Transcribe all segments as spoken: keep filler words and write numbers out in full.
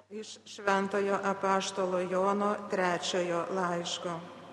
Iš Šventojo apaštalo Jono trečiojo laiško.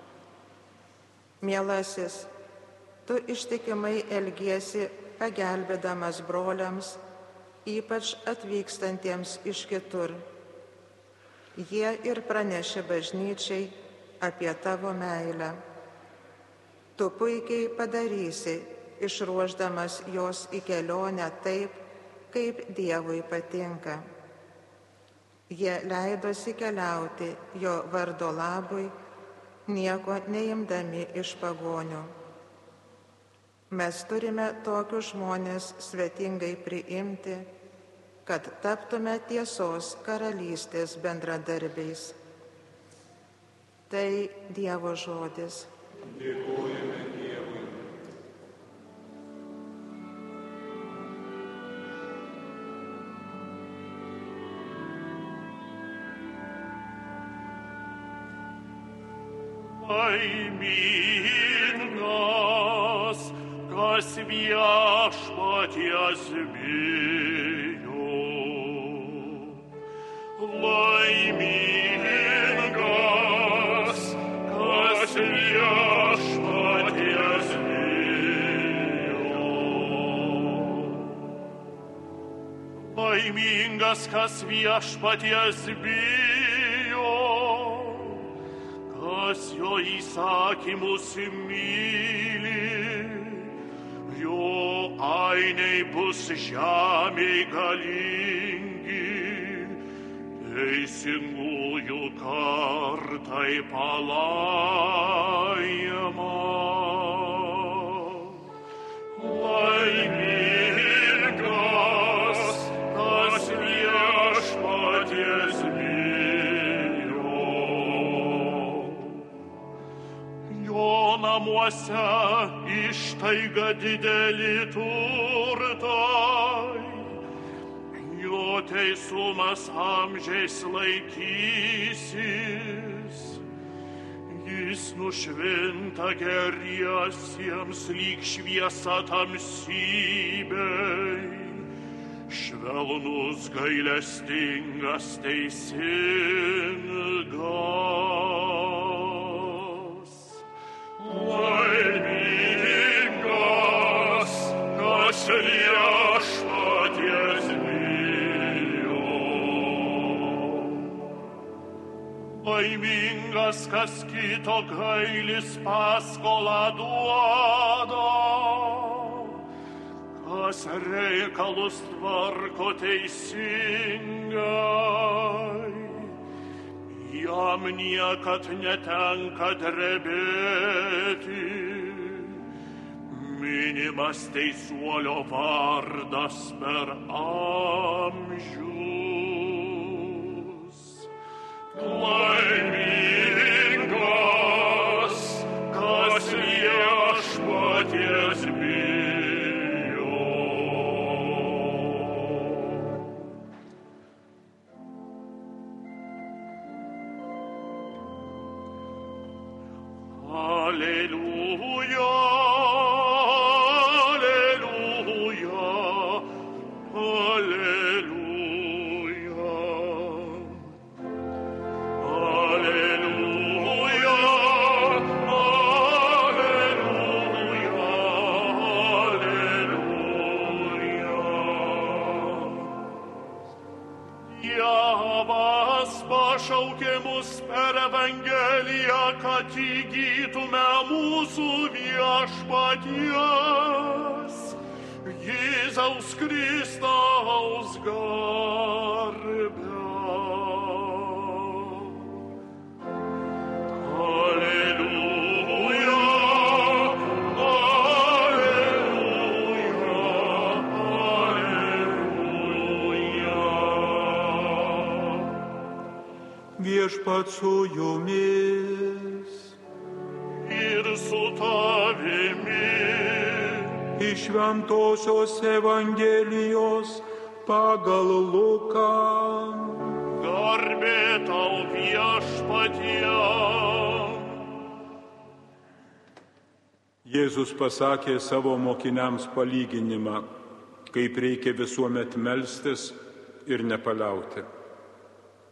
Mielasis, tu ištikimai elgiesi, pagelbėdamas broliams, ypač atvykstantiems iš kitur. Jie ir pranešė bažnyčiai apie tavo meilę. Tu puikiai padarysi, išruošdamas jos į kelionę taip, kaip Dievui patinka. Jie leidosi keliauti jo vardo labui, nieko neimdami iš pagonių. Mes turime tokius žmonės svetingai priimti, kad taptume tiesos karalystės bendradarbiais. Tai Dievo žodis. Dėkojame Dievui. Laimingas, kas viešpaties bijo. Laimingas, kas viešpaties bijo. Laimingas, kas viešpaties bijo, kas jo įsakymus myli, jo ainiai bus žemėj galingi, teisingųjų kartai palaima. Laimingas, kas viešpaties bijo. Jo namuose ištaiga dideli turtai, jo teisumas amžiais laikysis, jis nušvinta geriesiems lyg šviesa tamsybei, švelnus gailestingas teisingas. Laimingas, kas viešpaties bijo. Laimingas, kas kito gailis paskolą duoda, kas reikalus tvarko teisingai. Jam niekad netenka drebėti, minimas teisuolio vardas per amžius. Laimingas, kas viešpaties bijo. Alleluja, alleluja, alleluja. Alleluja, alleluja, alleluja. Dievas pašaukė mus per Evangeliją, kad įgytume mūsų viešpaties, Jėzaus Kristaus garbę. Alleluja, alleluja, alleluja. Viešpats su jumis ir su tavimi. Iš Šventosios Evangelijos pagal Luką. Garbė tau viešpatie. Jėzus pasakė savo mokiniams palyginimą, kaip reikia visuomet melstis ir nepaliauti.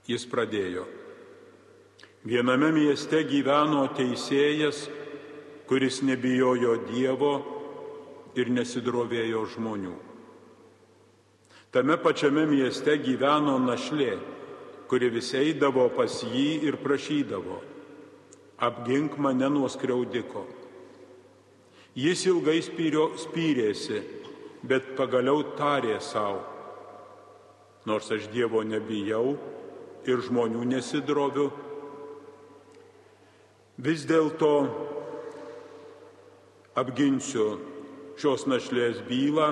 Jis pradėjo. Viename mieste gyveno teisėjas, kuris nebijojo Dievo ir nesidrovėjo žmonių. Tame pačiame mieste gyveno našlė, kuri vis eidavo pas jį ir prašydavo: apgink mane nuo skriaudiko. Jis ilgai spyrio, spyrėsi, bet pagaliau tarė savo: nors aš Dievo nebijau ir žmonių nesidroviu, vis dėlto apginsiu šios našlės bylą,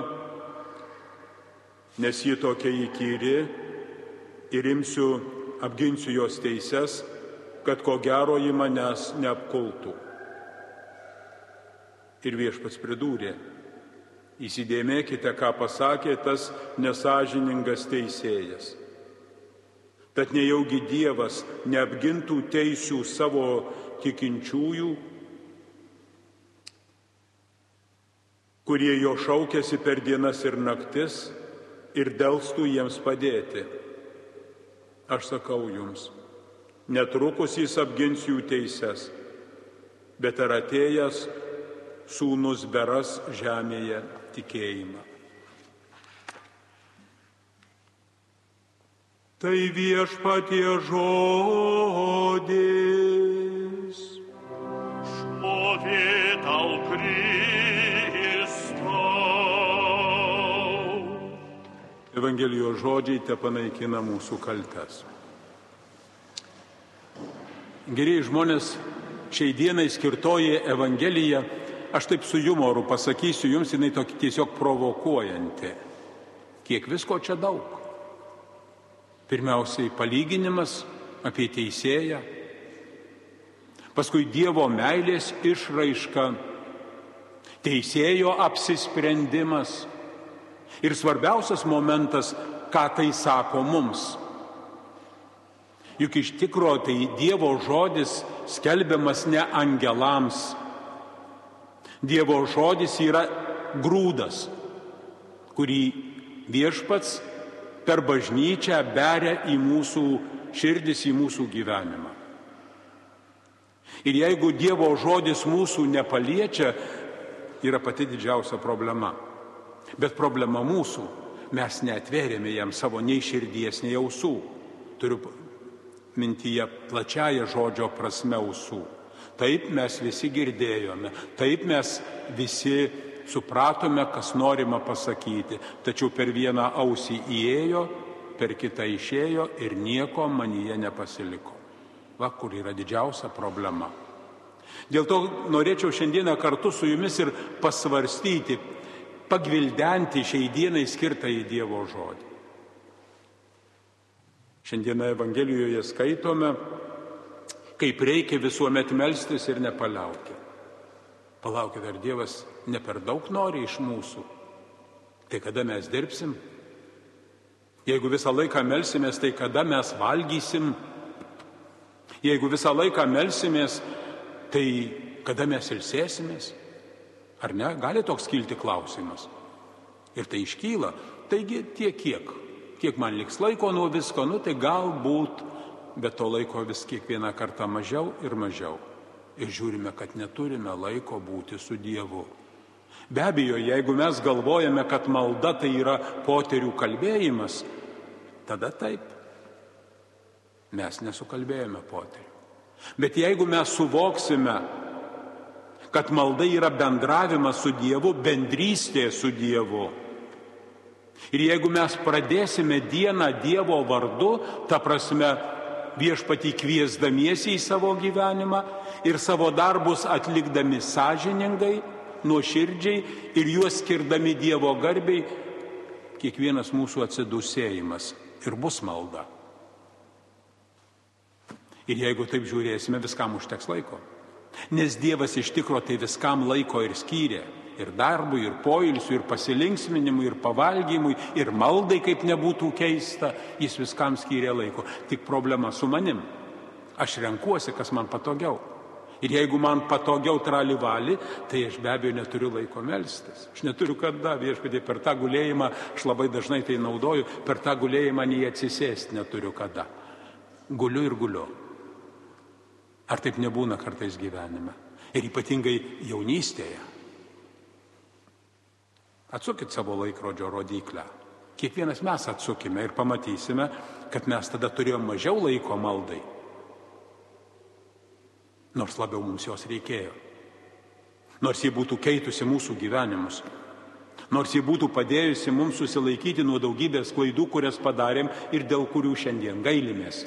nes ji tokia įkyri, ir imsiu, apginsiu jos teises, kad ko gero ji manęs neapkultų. Ir viešpats pridūrė: įsidėmėkite, ką pasakė tas nesąžiningas teisėjas. Tad nejaugi Dievas neapgintų teisių savo tikinčiųjų, kurie jo šaukiasi per dienas ir naktis, ir delstų jiems padėti. Aš sakau jums, netrukus jis apgins jų teises, bet ar atėjęs sūnus beras žemėje tikėjimą. Tai viešpatie žodis. Šlovė tau, Kristau. Evangelijos žodžiai tepanaikina mūsų kaltes. Gerieji žmonės, šiai dienai skirtoji Evangelija, aš taip su jumoru pasakysiu jums, jinai tokia tiesiog provokuojanti. Kiek visko čia daug. Pirmiausiai palyginimas apie teisėją, paskui Dievo meilės išraiška, teisėjo apsisprendimas ir svarbiausias momentas, ką tai sako mums. Juk iš tikro tai Dievo žodis skelbiamas ne angelams. Dievo žodis yra grūdas, kurį viešpats per bažnyčią beria į mūsų širdis, į mūsų gyvenimą. Ir jeigu Dievo žodis mūsų nepaliečia, yra pati didžiausia problema. Bet problema mūsų, mes neatvėrėme jam savo nei širdies, nei ausų. Turiu mintyje plačiaja žodžio prasme ausų. Taip mes visi girdėjome, taip mes visi supratome, kas norima pasakyti, tačiau per vieną ausį įėjo, per kitą išėjo ir nieko manyje nepasiliko. Va, kur yra didžiausia problema. Dėl to norėčiau šiandieną kartu su jumis ir pasvarstyti, pagvildenti šiai dienai skirtą į Dievo žodį. Šiandieną Evangelijoje skaitome, kaip reikia visuomet melstis ir nepaliauti. Palaukit, ar Dievas ne per daug nori iš mūsų? Tai kada mes dirbsim? Jeigu visą laiką melsimės, tai kada mes valgysim? Jeigu visą laiką melsimės, tai kada mes ilsėsimės? Ar ne? Gali toks kilti klausimas. Ir tai iškyla. Taigi tiek kiek. Kiek man liks laiko nuo visko, nu tai galbūt, bet to laiko vis kiekvieną kartą mažiau ir mažiau. Ir žiūrime, kad neturime laiko būti su Dievu. Be abejo, jeigu mes galvojame, kad malda tai yra poterių kalbėjimas, tada taip. Mes nesukalbėjome poterių. Bet jeigu mes suvoksime, kad malda yra bendravimas su Dievu, bendrystė su Dievu, ir jeigu mes pradėsime dieną Dievo vardu, ta prasme viešpatį kviesdamiesi į savo gyvenimą ir savo darbus atlikdami sąžiningai, nuoširdžiai ir juos skirdami Dievo garbei, kiekvienas mūsų atsidūsėjimas ir bus malda. Ir jeigu taip žiūrėsime, viskam užteks laiko. Nes Dievas iš tikro tai viskam laiko ir skyrė. Ir darbui, ir poilsiui, ir pasilinksminimui, ir pavalgymui, ir maldai, kaip nebūtų keista, jis viskam skyrė laiko. Tik problema su manim. Aš renkuosi, kas man patogiau. Ir jeigu man patogiau tralivali, tai aš be abejo neturiu laiko melstis. Aš neturiu kada, viešpatie, per tą gulėjimą, aš labai dažnai tai naudoju, per tą gulėjimą nei atsisėsti neturiu kada. Guliu ir guliu. Ar taip nebūna kartais gyvenime? Ir ypatingai jaunystėje. Atsukit savo laikrodžio rodyklę. Kiekvienas mes atsukime ir pamatysime, kad mes tada turėjome mažiau laiko maldai. Nors labiau mums jos reikėjo. Nors jie būtų keitusi mūsų gyvenimus. Nors jie būtų padėjusi mums susilaikyti nuo daugybės klaidų, kurias padarėm ir dėl kurių šiandien gailimės.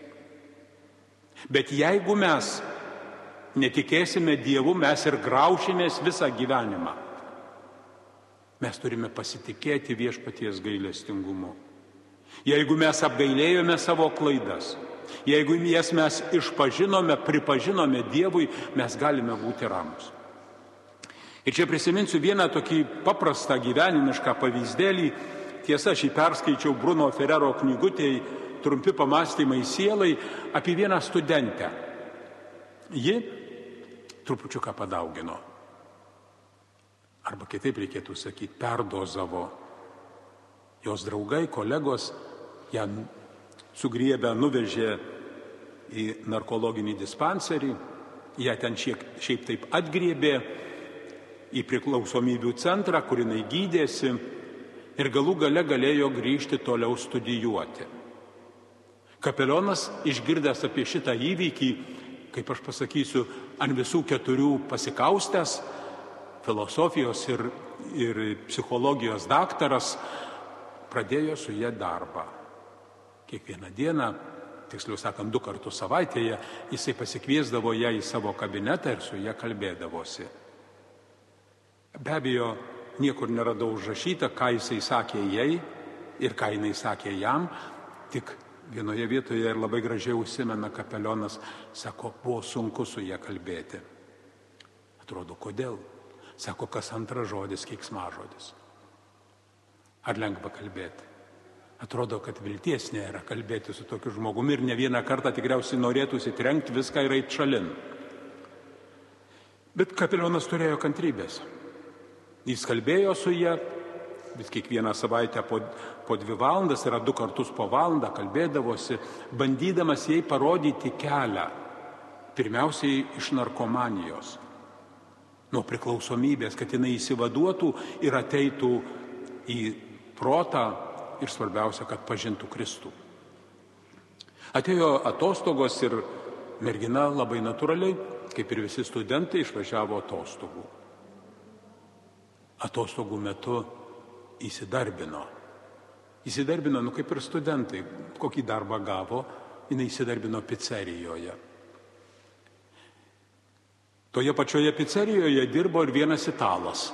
Bet jeigu mes netikėsime Dievu, mes ir graušimės visą gyvenimą. Mes turime pasitikėti viešpaties gailestingumu. Jeigu mes apgailėjome savo klaidas, jeigu jas mes išpažinome, pripažinome Dievui, mes galime būti ramus. Ir čia prisiminsiu vieną tokį paprastą gyvenimišką pavyzdėlį. Tiesa, aš jį perskaičiau Bruno Ferrero knygutėj Trumpi pamąstymai sielai apie vieną studentę. Ji trupučiuką padaugino. Arba kitaip reikėtų sakyti, perdozavo. Jos draugai, kolegos ją sugriebę nuvežė į narkologinį dispanserį, ją ten šiek, šiaip taip atgriebė į priklausomybių centrą, kur jinai gydėsi ir galų gale galėjo grįžti toliau studijuoti. Kapelionas, išgirdęs apie šitą įvykį, kaip aš pasakysiu, ant visų keturių pasikaustęs, filosofijos ir, ir psichologijos daktaras, pradėjo su ja darbą. Kiekvieną dieną, tiksliau sakant, du kartus savaitėje, jisai pasikviesdavo ją į savo kabinetą ir su ja kalbėdavosi. Be abejo, niekur neradau užrašyta, ką jisai sakė jai ir ką jinai sakė jam, tik vienoje vietoje ir labai gražiai užsimena kapelionas, sako, buvo sunku su ja kalbėti. Atrodo, kodėl? Sako, kas antras žodis, keiksmažodis. Ar lengva kalbėti? Atrodo, kad vilties nėra kalbėti su tokiu žmogumi ir ne vieną kartą tikriausiai norėtųsi trenkti viską ir eit šalin. Bet kapelionas turėjo kantrybės. Jis kalbėjo su ja, vis kiekvieną savaitę po, po dvi valandas, yra du kartus po valandą kalbėdavosi, bandydamas jai parodyti kelią, pirmiausiai iš narkomanijos, nuo priklausomybės, kad jinai įsivaduotų ir ateitų į protą ir svarbiausia, kad pažintų Kristų. Atėjo atostogos ir mergina labai natūraliai, kaip ir visi studentai, išvažiavo atostogų. Atostogų metu įsidarbino. Įsidarbino, nu kaip ir studentai, kokį darbą gavo, jinai įsidarbino picerijoje. Toje pačioje picerijoje dirbo ir vienas italas.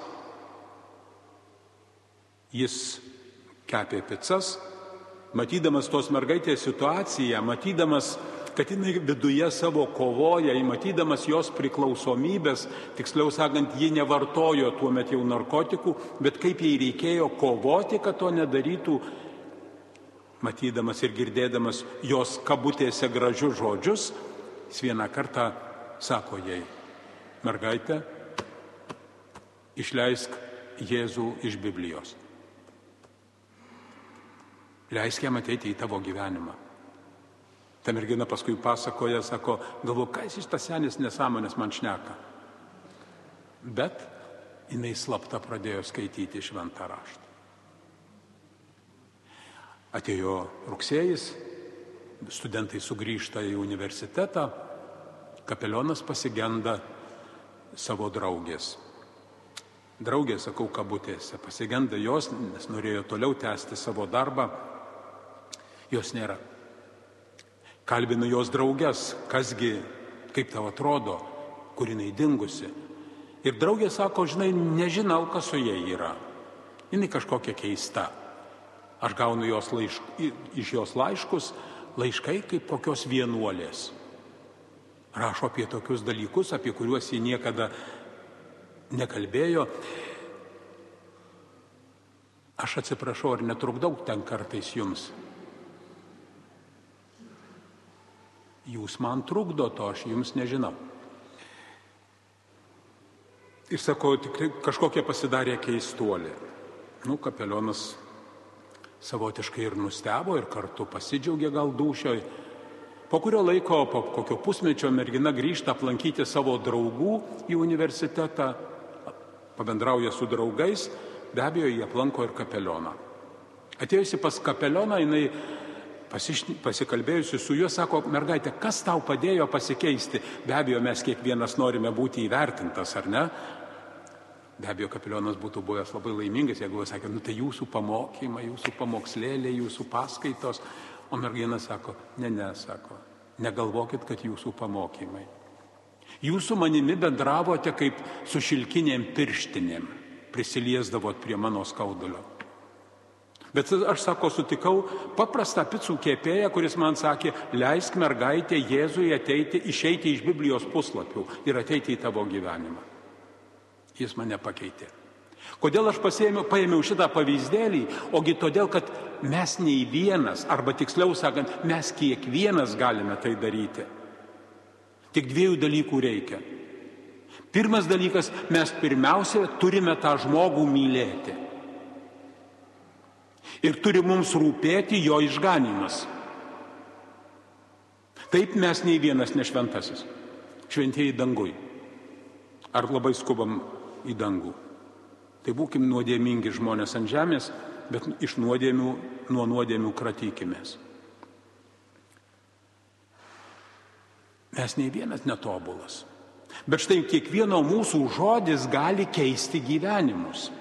Jis kepė picas, matydamas tos mergaitės situaciją, matydamas, kad jinai viduje savo kovoja, matydamas jos priklausomybės, tiksliau sakant, ji nevartojo tuo metu jau narkotikų, bet kaip jai reikėjo kovoti, kad to nedarytų, matydamas ir girdėdamas jos kabutėse gražius žodžius, jis vieną kartą sako jai, mergaitė, išleisk Jėzų iš Biblijos. Leisk jam ateiti į tavo gyvenimą. Ta mergina paskui pasakoja, sako, galvo, kas iš tas senis nesąmonės man šneka. Bet jinai slapta pradėjo skaityti šventą raštą. Atėjo rugsėjis, studentai sugrįžta į universitetą, kapelionas pasigenda savo draugės. Draugė, sakau, kabutėse, pasigenda jos, nes norėjo toliau tęsti savo darbą, jos nėra. Kalbinu jos draugės, kasgi, kaip tau atrodo, kur jinai dingusi. Ir draugė sako, žinai, nežinau, kas su jai yra. Jinai kažkokia keista. Aš gaunu jos laišk, iš jos laiškus, laiškai kaip kokios vienuolės. Rašo apie tokius dalykus, apie kuriuos ji niekada nekalbėjo. Aš atsiprašau, ar netrukdau ten kartais jums? Jūs man trukdo to, aš jums nežinau. Ir sako, tikrai kažkokia pasidarė keistuolė. Nu, kapelionas savotiškai ir nustebo, ir kartu pasidžiaugė gal dūšioj. Po kurio laiko, po kokio pusmečio mergina grįžta aplankyti savo draugų į universitetą, pabendrauja su draugais, be abejo, jie aplanko ir kapelioną. Atėjusi pas kapelioną, jinai pasikalbėjusi su juo, sako, mergaitė, kas tau padėjo pasikeisti? Be abejo, mes kiekvienas norime būti įvertintas, ar ne? Be abejo, kapelionas būtų buvęs labai laimingas, jeigu jis sakė, nu tai jūsų pamokymai, jūsų pamokslėliai, jūsų paskaitos. O mergina sako, ne, ne, sako, negalvokit, kad jūsų pamokymai. Jūs su manimi bendravote kaip su šilkinėm pirštinėm, prisiliesdavot prie mano skaudulio. Bet aš, sako, sutikau paprastą picų kepėją, kuris man sakė, leisk mergaitė Jėzui ateiti, išeiti iš Biblijos puslapių ir ateiti į tavo gyvenimą. Jis mane pakeitė. Kodėl aš pasėmiau, paėmiau šitą pavyzdėlį? Ogi todėl, kad mes nei vienas, arba tiksliau sakant, mes kiekvienas galime tai daryti. Tik dviejų dalykų reikia. Pirmas dalykas, mes pirmiausia turime tą žmogų mylėti. Ir turi mums rūpėti jo išganymas. Taip mes nei vienas nešventasis. Šventieji dangui. Ar labai skubam į dangų? Tai būkim nuodėmingi žmonės ant žemės, bet iš nuodėmių, nuo nuodėmių kratykimės. Mes nei vienas netobulas. Bet štai kiekvieno mūsų žodis gali keisti gyvenimus.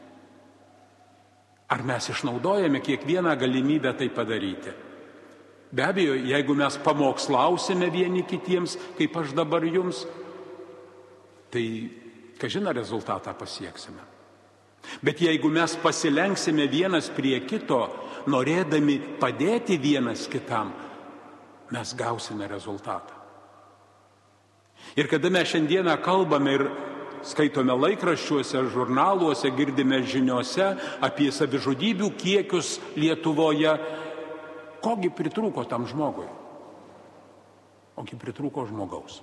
Ar mes išnaudojame kiekvieną galimybę tai padaryti? Be abejo, jeigu mes pamokslausime vieni kitiems, kaip aš dabar jums, tai kažina rezultatą pasieksime. Bet jeigu mes pasilenksime vienas prie kito, norėdami padėti vienas kitam, mes gausime rezultatą. Ir kada mes šiandieną kalbame ir skaitome laikraščiuose, žurnaluose, girdime žiniose apie savižudybių kiekius Lietuvoje, kogi pritrūko tam žmogui? Ogi pritrūko žmogaus.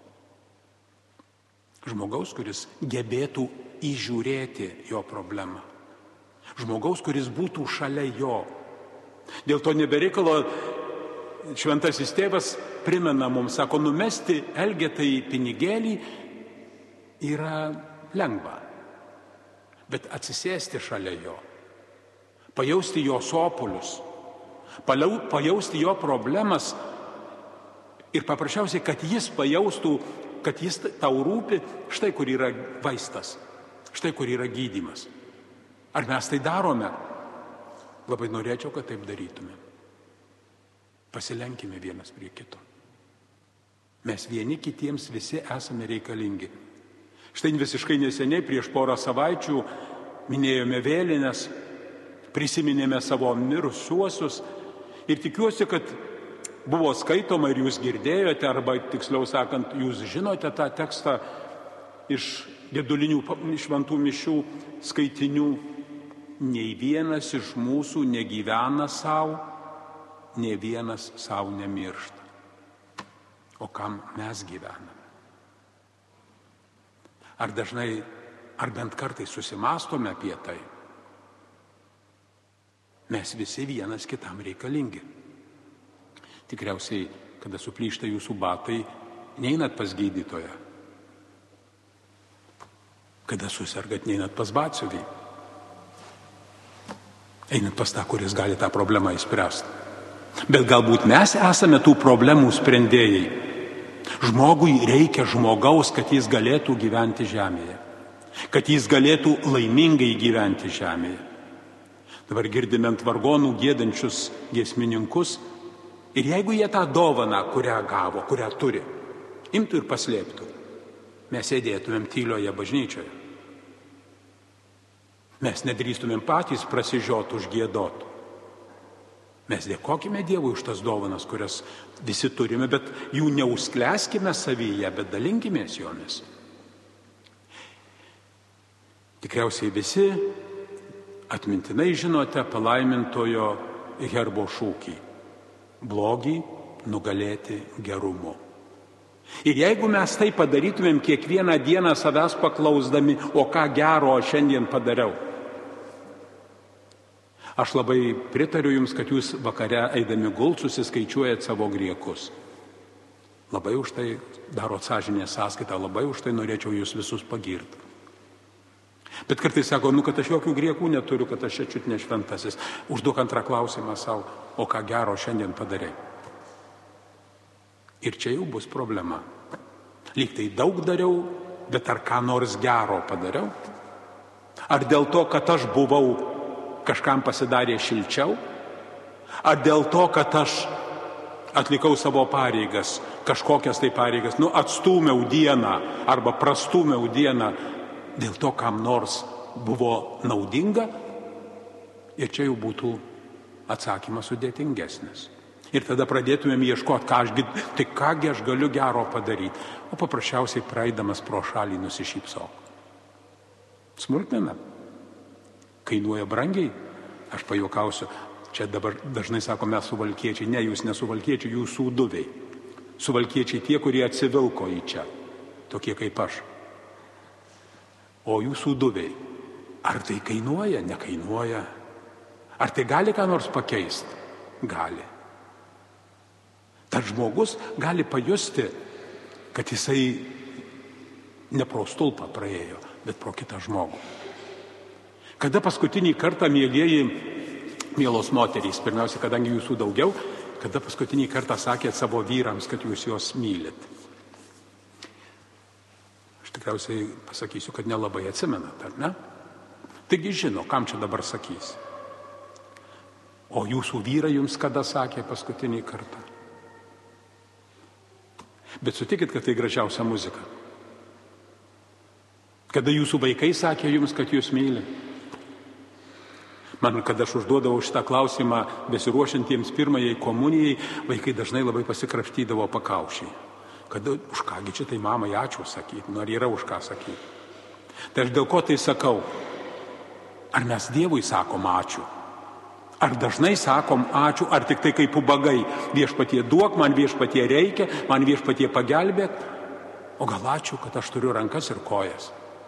Žmogaus, kuris gebėtų įžiūrėti jo problemą. Žmogaus, kuris būtų šalia jo. Dėl to nebereikalo šventasis tėvas primena mums, sako, numesti Elgetai pinigėlį yra lengva. Bet atsisėsti šalia jo, pajausti jo sopulius, pajausti jo problemas ir paprasčiausiai, kad jis pajaustų, kad jis tau rūpi, štai kur yra vaistas, štai kur yra gydymas. Ar mes tai darome? Labai norėčiau, kad taip darytume. Pasilenkime vienas prie kito. Mes vieni kitiems visi esame reikalingi. Štai visiškai neseniai, prieš porą savaičių, minėjome vėlines, prisiminėme savo mirusiuosius ir tikiuosi, kad buvo skaitoma ir jūs girdėjote, arba tiksliau sakant, jūs žinote tą tekstą iš gedulinių šventų mišių skaitinių. Nei vienas iš mūsų negyvena savo, nei vienas savo nemiršta. O kam mes gyvename? Ar dažnai, ar bent kartais susimastome apie tai? Mes visi vienas kitam reikalingi. Tikriausiai, kada suplyšta jūsų batai, neinat pas gydytoją. Kada susergat, neinat pas batsiuvį. Einat pas tą, kuris gali tą problemą įspręsti. Bet galbūt mes esame tų problemų sprendėjai. Žmogui reikia žmogaus, kad jis galėtų gyventi žemėje. Kad jis galėtų laimingai gyventi žemėje. Dabar girdime ant vargonų giedančius giesmininkus. Ir jeigu jie tą dovaną, kurią gavo, kurią turi, imtų ir paslėptų, mes sėdėtumėm tylioje bažnyčioje. Mes nedrįstumėm patys prasižiot užgiedot. Mes dėkokime Dievui už tas dovanas, kurias visi turime, bet jų neužsklęskime savyje, bet dalinkimės jomis. Tikriausiai visi atmintinai žinote palaimintojo herbo šūkį. Blogį nugalėti gerumu. Ir jeigu mes tai padarytumėm kiekvieną dieną savęs paklausdami, o ką gero šiandien padariau. Aš labai pritariu jums, kad jūs vakare eidami gult susiskaičiuojat savo griekus. Labai už tai darot sąžinės sąskaitą, labai už tai norėčiau jūs visus pagirti. Bet kartais sako, nu, kad aš jokių griekų neturiu, kad aš čia čiut nešventasis. Užduok antrą klausimą savo, o ką gero šiandien padarai. Ir čia jau bus problema. Lyg tai daug dariau, bet ar ką nors gero padariau? Ar dėl to, kad aš buvau, kažkam pasidarė šilčiau? Ar dėl to, kad aš atlikau savo pareigas, kažkokias tai pareigas, nu, atstūmiau dieną arba prastūmiau dieną, dėl to, kam nors buvo naudinga? Ir čia jau būtų atsakymas sudėtingesnis. Ir tada pradėtumėm ieškoti, ką aš, tai kągi aš galiu gero padaryti. O paprasčiausiai praeidamas pro šalį nusišypsok. Smulkmena. Kainuoja brangiai. Aš pajuokausiu. Čia dabar dažnai sako, mes suvalkiečiai. Ne, jūs nesuvalkiečiai, jūs sūduviai. Suvalkiečiai tie, kurie atsivilko į čia. Tokie kaip aš. O jūs sūduviai. Ar tai kainuoja? Nekainuoja. Ar tai gali ką nors pakeisti? Gali. Tas žmogus gali pajusti, kad jisai ne pro stulpą praėjo, bet pro kitą žmogų. Kada paskutinį kartą, mėlieji, mielos moterys, pirmiausia, kadangi jūsų daugiau, kada paskutinį kartą sakėt savo vyrams, kad jūs juos mylit? Aš tikriausiai pasakysiu, kad nelabai atsimenat, ar ne? Taigi žino, kam čia dabar sakys. O jūsų vyrai jums kada sakė paskutinį kartą? Bet sutikit, kad tai gražiausia muzika. Kada jūsų vaikai sakė jums, kad jūs myli. Man, kada aš užduodavau šitą klausimą besiruošiantiems pirmajai komunijai, vaikai dažnai labai pasikrapštydavo pakaušį. Kada, už kągi čia tai mamai ačiū sakyti, nu ar yra už ką sakyti. Tai aš dėl ko tai sakau? Ar mes Dievui sakom ačiū? Ar dažnai sakom ačiū, ar tik tai kaip ubagai, viešpatie duok, man viešpatie reikia, man viešpatie pagelbėk, o gal ačiū, kad aš turiu rankas ir kojas.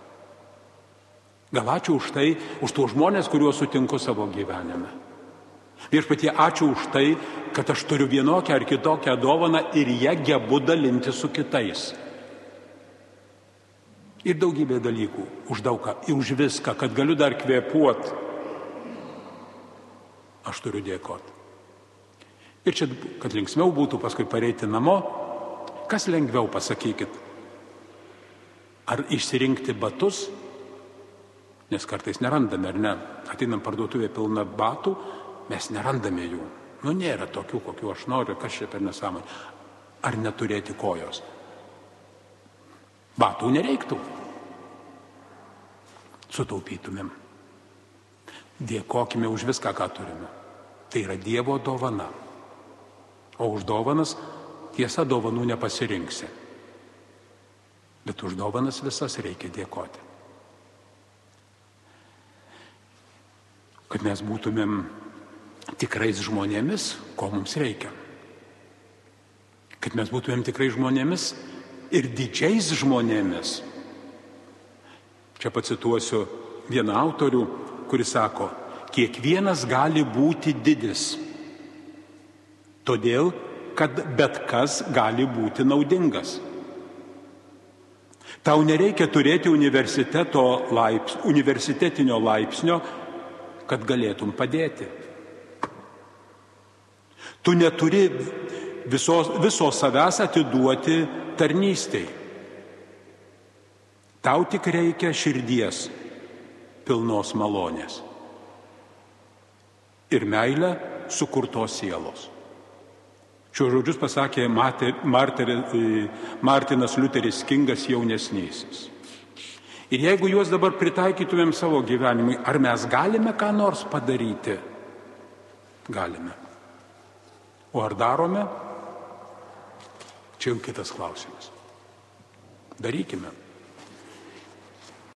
Gal ačiū už tai, už tuos žmonės, kuriuos sutinku savo gyvenime. Viešpatie ačiū už tai, kad aš turiu vienokią ar kitokią dovaną ir ją gebu dalinti su kitais. Ir daugybė dalykų, už daugą, ir už viską, kad galiu dar kvėpuoti. Aš turiu dėkoti. Ir čia, kad linksmiau būtų paskui pareiti namo, kas lengviau, pasakykit? Ar išsirinkti batus? Nes kartais nerandame, ar ne? Ateinam parduotuvė pilna batų, mes nerandame jų. Nu, nėra tokių, kokių aš noriu, kas čia per nesąmonė. Ar neturėti kojos? Batų nereiktų. Sutaupytumėm. Dėkokime už viską, ką turime. Tai yra Dievo dovana. O už dovanas, tiesa, dovanų nepasirinksi. Bet už dovanas visas reikia dėkoti. Kad mes būtumėm tikrais žmonėmis, ko mums reikia. Kad mes būtumėm tikrais žmonėmis ir didžiais žmonėmis. Čia pacituosiu vieną autorių, kuris sako, kiekvienas gali būti didis, todėl, kad bet kas gali būti naudingas. Tau nereikia turėti universiteto laips, universitetinio laipsnio, kad galėtum padėti. Tu neturi visos, visos savęs atiduoti tarnystei. Tau tik reikia širdies pilnos malonės ir meilę sukurtos sielos. Šios žodžius pasakė Martinas Liuteris Kingas jaunesnysis. Ir jeigu juos dabar pritaikytumėm savo gyvenimui, ar mes galime ką nors padaryti? Galime. O ar darome? Čia jau kitas klausimas. Darykime.